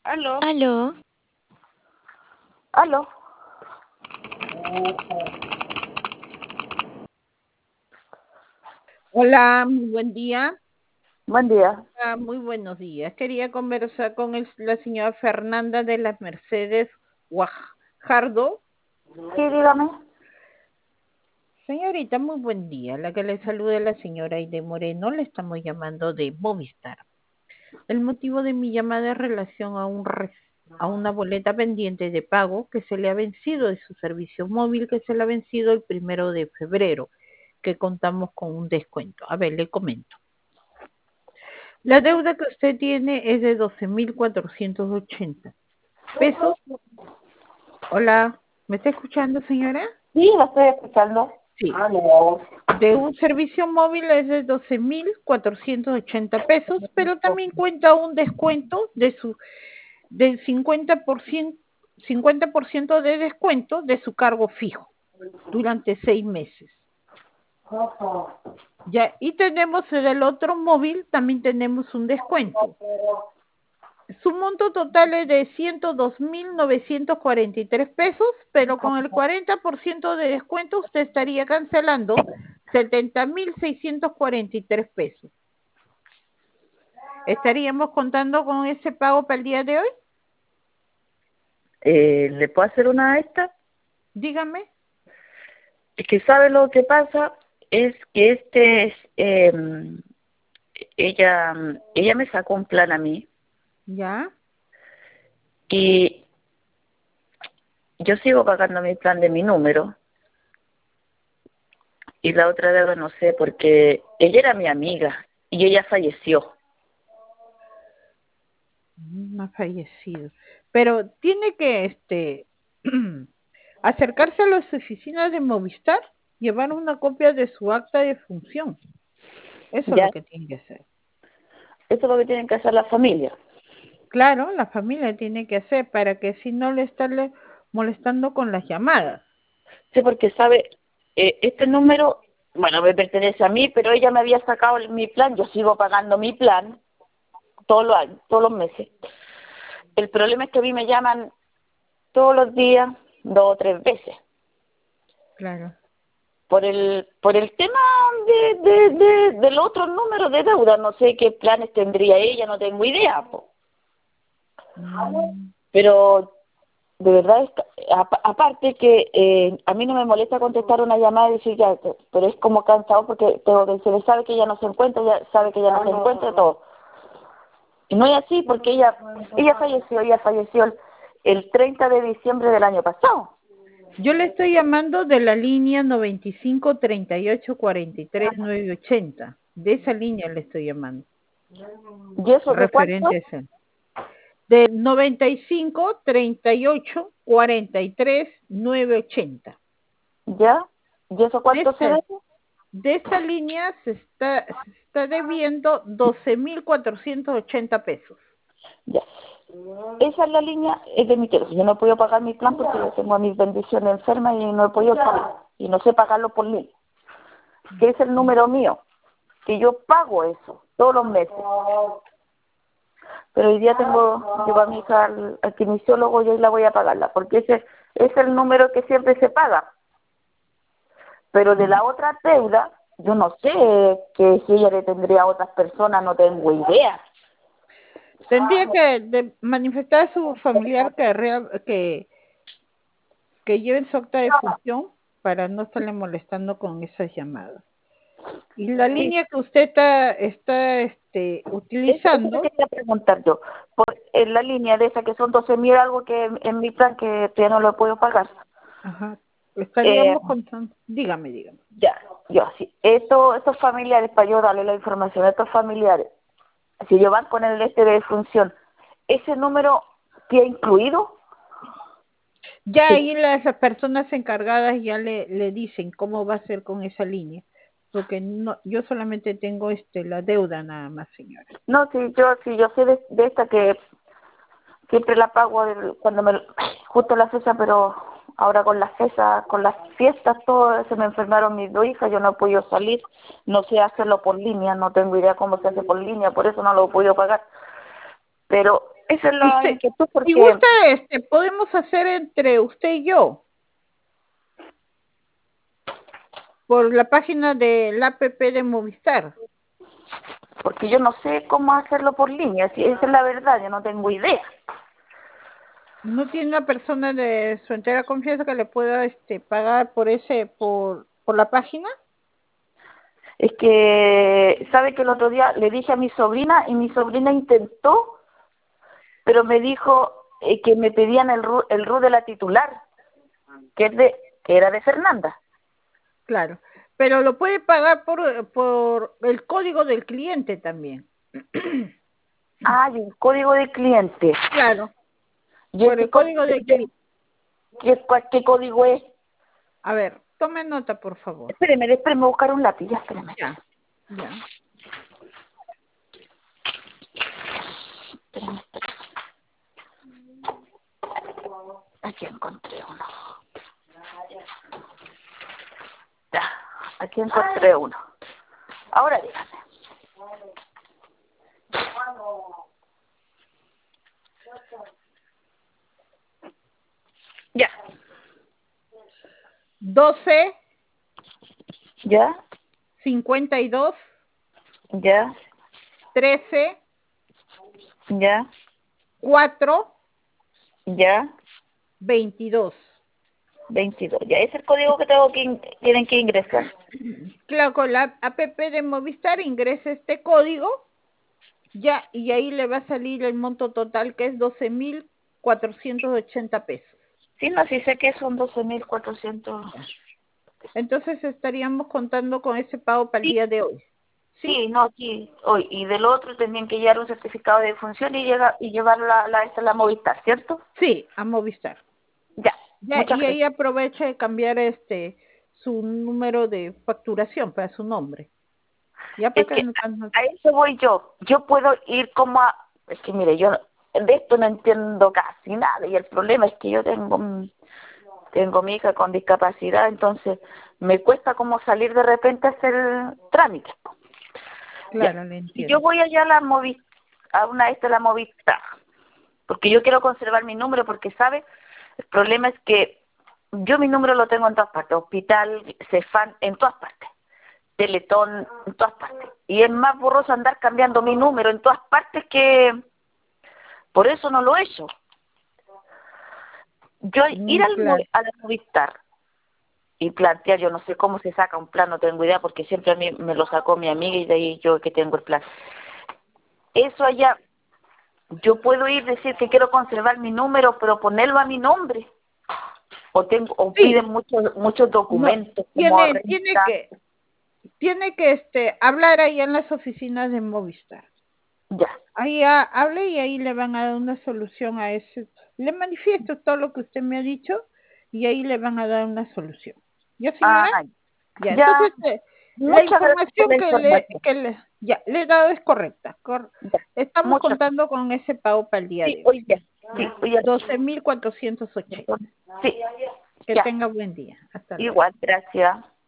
Aló, Aló, aló. Hola, muy buen día. Buen día. Muy buenos días. Quería conversar con la señora Fernanda de las Mercedes Guajardo. Sí, dígame. Señorita, muy buen día. La que le saluda es la señora Aide Moreno. Le estamos llamando de Movistar. El motivo de mi llamada es relación a una boleta pendiente de pago que se le ha vencido de su servicio móvil, que se le ha vencido el 1 de febrero, que contamos con un descuento. A ver, le comento. La deuda que usted tiene es de 12.480 pesos. Hola, ¿me está escuchando, señora? Sí, la estoy escuchando. Sí. De un servicio móvil es de 12.480 pesos, pero también cuenta un descuento del 50% de descuento de su cargo fijo durante 6 meses. Ya, y tenemos en el otro móvil, también tenemos un descuento. Su monto total es de 102.943 pesos, pero con el 40% de descuento usted estaría cancelando 70.643 pesos. ¿Estaríamos contando con ese pago para el día de hoy? ¿Le puedo hacer una de estas? Dígame. Es que sabe lo que pasa, es que ella me sacó un plan a mí ¿Ya? y yo sigo pagando mi plan de mi número y la otra deuda no sé, porque ella era mi amiga y ella falleció. Ha fallecido. Pero tiene que acercarse a las oficinas de Movistar, llevar una copia de su acta de función. Eso es Ya, lo que tiene que hacer. eso es lo que tienen que hacer las familias. Claro, la familia tiene que hacer para que si no le estarle molestando con las llamadas. Sí, porque sabe, este número, bueno, me pertenece a mí, pero ella me había sacado mi plan, yo sigo pagando mi plan todos los años, todos los meses. El problema es que a mí me llaman todos los días, 2 o 3 veces, Claro. por el tema del otro número de deuda. No sé qué planes tendría ella, no tengo idea, po. Pero de verdad, aparte que a mí no me molesta contestar una llamada y decir ya, pero es como cansado porque se le sabe que ella no se encuentra, ya sabe que ella no se encuentra, todo. Y no es así porque ella falleció el 30 de diciembre del año pasado. Yo le estoy llamando de la línea 95 38 43 980. De esa línea le estoy llamando. ¿Y eso de cuánto? Referente a ese. De 95 38 43 980. ¿Ya? ¿Y eso cuánto se debe? De esta línea se está debiendo 12.480 pesos. Ya. Esa es la línea, es de mi teléfono. Yo no he podido pagar mi plan porque yo tengo a mis bendiciones enfermas y no he podido pagar. Y no sé pagarlo por línea. Que es el número mío. Que yo pago eso todos los meses. Pero hoy día llevo a mi hija al kinesiólogo y hoy la voy a pagarla. Porque ese es el número que siempre se paga. Pero de la otra deuda, yo no sé que si ella le tendría a otras personas, no tengo idea. Tendría que manifestar a su familiar que lleven su acta de función para no estarle molestando con esas llamadas. Y la línea que usted está Eso te utilizando. quería preguntar yo. En la línea de esa que son 12.000 algo que en mi plan que ya no lo puedo pagar. Ajá, Eh, estaríamos contando. Dígame. ya, yo sí. Estos familiares, para yo darle la información a estos familiares, si ellos van con el de función, ¿ese número tiene incluido? Ya Sí. ahí las personas encargadas ya le dicen cómo va a ser con esa línea, porque no, yo solamente tengo la deuda nada más, señora. No, sí, yo sé de esta que siempre la pago cuando justo la fecha, pero ahora con las fechas, con las fiestas, todo se me enfermaron mis 2 hijas, yo no he podido salir, no sé hacerlo por línea, no tengo idea cómo se hace por línea, por eso no lo he podido pagar. Pero esa es la Usted, inquietud si porque gusta, podemos hacer entre usted y yo por la página del app de Movistar. porque yo no sé cómo hacerlo por línea, si esa es la verdad, yo no tengo idea. ¿No tiene una persona de su entera confianza que le pueda pagar por la página? Es que, ¿sabe que el otro día le dije a mi sobrina y mi sobrina intentó, pero me dijo que me pedían el RU de la titular, que era de Fernanda. Claro, pero lo puede pagar por el código del cliente también. Ah, y un código de cliente. Claro, ¿Y por ese el código del cliente. qué código es? A ver, tome nota, por favor. Espéreme a buscar un lápiz, ya, espéreme. Ya, ya. Espéreme. Aquí encontré uno. Ya, aquí encontré uno. Ahora dígame. Ya. 12 ¿Ya? 52 ¿Ya? 13 ¿Ya? 4 ¿Ya? 22. 22. Ya, ese es el código que tienen que ingresar. Claro, con la app de Movistar ingresa este código ya y ahí le va a salir el monto total que es 12.480 pesos. Sí, no, sí sé que son 12.400. Ya. Entonces estaríamos contando con ese pago para el Sí, día de hoy. ¿Sí? sí, no, aquí, hoy. Y del otro tenían que llevar un certificado de función y llevar la Movistar, ¿cierto? Sí, a Movistar. Ya, Ya, muchas y ahí gracias. aprovecha de cambiar su número de facturación para su nombre. Ya Es para que que no a eso voy yo. Yo puedo ir como a... Es que mire, yo de esto no entiendo casi nada y el problema es que yo tengo mi hija con discapacidad, entonces me cuesta como salir de repente a hacer trámites. Ya, Claro, le si yo entiendo. voy allá a una de la Movistar, porque yo quiero conservar mi número, porque, ¿sabe? El problema es que yo mi número lo tengo en todas partes, hospital, Cefam, en todas partes, Teletón, en todas partes. Y es más borroso andar cambiando mi número en todas partes que... Por eso no lo he hecho. Yo ir Claro. a la Movistar y plantear, yo no sé cómo se saca un plan, no tengo idea, porque siempre a mí me lo sacó mi amiga y de ahí yo que tengo el plan. Eso allá, yo puedo ir decir que quiero conservar mi número, pero ponerlo a mi nombre. O Sí, piden muchos no, documentos como tiene, tiene renta. que, tiene que hablar ahí en las oficinas de Movistar. Ya. Ahí hable y ahí le van a dar una solución a eso. Le manifiesto todo lo que usted me ha dicho y ahí le van a dar una solución. ¿Ya, señora? Ah, Ya, ya. entonces la Muchas gracias por información la información. ya, le he dado es correcta. Ya. Estamos Muchas contando con ese pago para el día Sí, de hoy. hoy ya. Sí, ¿Ya? hoy ya. 12.480. Sí, Que ya. tenga buen día. Hasta luego. Igual, gracias.